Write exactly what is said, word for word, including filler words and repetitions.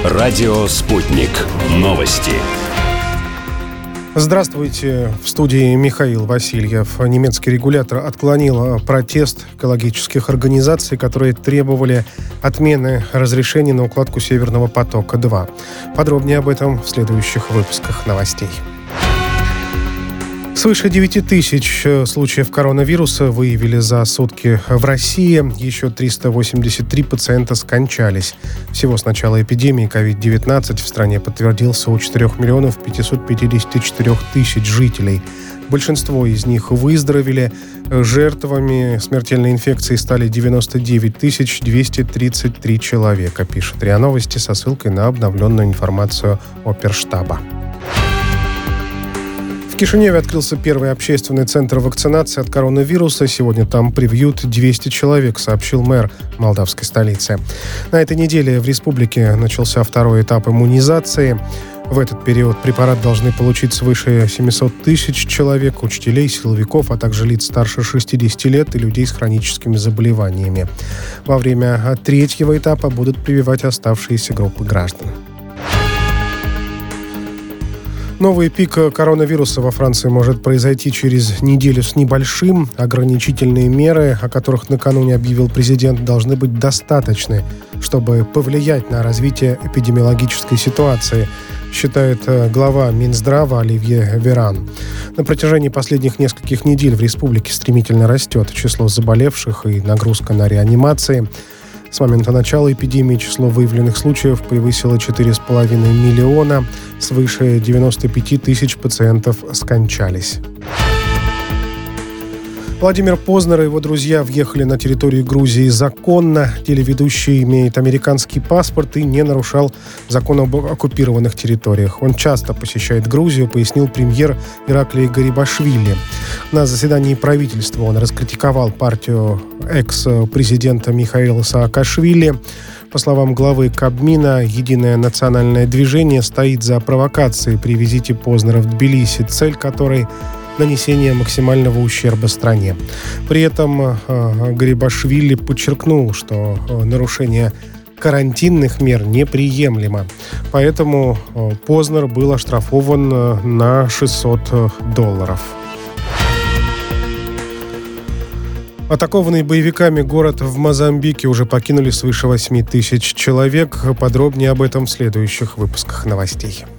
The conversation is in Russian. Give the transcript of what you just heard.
Радио «Спутник». Новости. Здравствуйте. В студии Михаил Васильев. Немецкий регулятор отклонил протест экологических организаций, которые требовали отмены разрешений на укладку Северного потока-два. Подробнее об этом в следующих выпусках новостей. Свыше девяти тысяч случаев коронавируса выявили за сутки в России. Еще триста восемьдесят три пациента скончались. Всего с начала эпидемии ковид девятнадцать в стране подтвердился у четырёх миллионов пятисот пятидесяти четырёх тысяч жителей. Большинство из них выздоровели. Жертвами смертельной инфекции стали девяносто девять тысяч двести тридцать три человека, пишет РИА Новости со ссылкой на обновленную информацию Оперштаба. В Кишиневе открылся первый общественный центр вакцинации от коронавируса. Сегодня там привьют двести человек, сообщил мэр молдавской столицы. На этой неделе в республике начался второй этап иммунизации. В этот период препарат должны получить свыше семьсот тысяч человек, учителей, силовиков, а также лиц старше шестидесяти лет и людей с хроническими заболеваниями. Во время третьего этапа будут прививать оставшиеся группы граждан. Новый пик коронавируса во Франции может произойти через неделю с небольшим. Ограничительные меры, о которых накануне объявил президент, должны быть достаточны, чтобы повлиять на развитие эпидемиологической ситуации, считает глава Минздрава Оливье Веран. На протяжении последних нескольких недель в республике стремительно растет число заболевших и нагрузка на реанимации. С момента начала эпидемии число выявленных случаев превысило четыре с половиной миллиона. Свыше девяноста пяти тысяч пациентов скончались. Владимир Познер и его друзья въехали на территорию Грузии законно. Телеведущий имеет американский паспорт и не нарушал закон об оккупированных территориях. Он часто посещает Грузию, пояснил премьер Ираклий Гарибашвили. На заседании правительства он раскритиковал партию экс-президента Михаила Саакашвили. По словам главы Кабмина, Единое национальное движение стоит за провокацией при визите Познера в Тбилиси, цель которой – нанесение максимального ущерба стране. При этом э, Гарибашвили подчеркнул, что э, нарушение карантинных мер неприемлемо. Поэтому э, Познер был оштрафован э, на шестьсот долларов. Атакованный боевиками город в Мозамбике уже покинули свыше восьми тысяч человек. Подробнее об этом в следующих выпусках новостей.